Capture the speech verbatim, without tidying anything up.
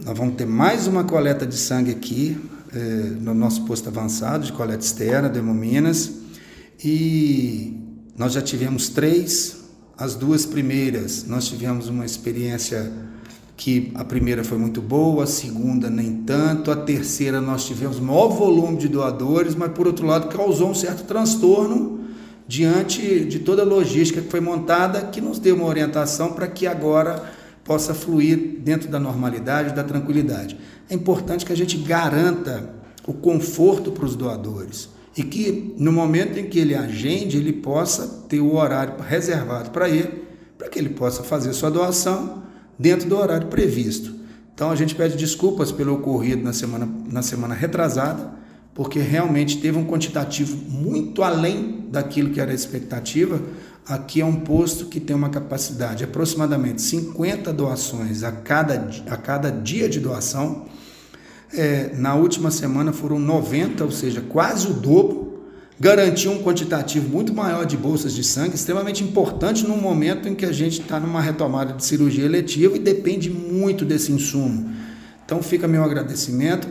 nós vamos ter mais uma coleta de sangue aqui, é, no nosso posto avançado de coleta externa do Hemominas, e nós já tivemos três. As duas primeiras, nós tivemos uma experiência que a primeira foi muito boa, a segunda nem tanto, a terceira nós tivemos maior volume de doadores, mas por outro lado causou um certo transtorno diante de toda a logística que foi montada, que nos deu uma orientação para que agora possa fluir dentro da normalidade, da tranquilidade. É importante que a gente garanta o conforto para os doadores e que no momento em que ele agende, ele possa ter o horário reservado para ele, para que ele possa fazer sua doação dentro do horário previsto. Então a gente pede desculpas pelo ocorrido na semana, na semana retrasada, porque realmente teve um quantitativo muito além daquilo que era a expectativa. Aqui é um posto que tem uma capacidade de aproximadamente cinquenta doações a cada, a cada dia de doação. É, na última semana foram noventa, ou seja, quase o dobro, garantiu um quantitativo muito maior de bolsas de sangue, extremamente importante no momento em que a gente está numa retomada de cirurgia eletiva e depende muito desse insumo. Então fica meu agradecimento.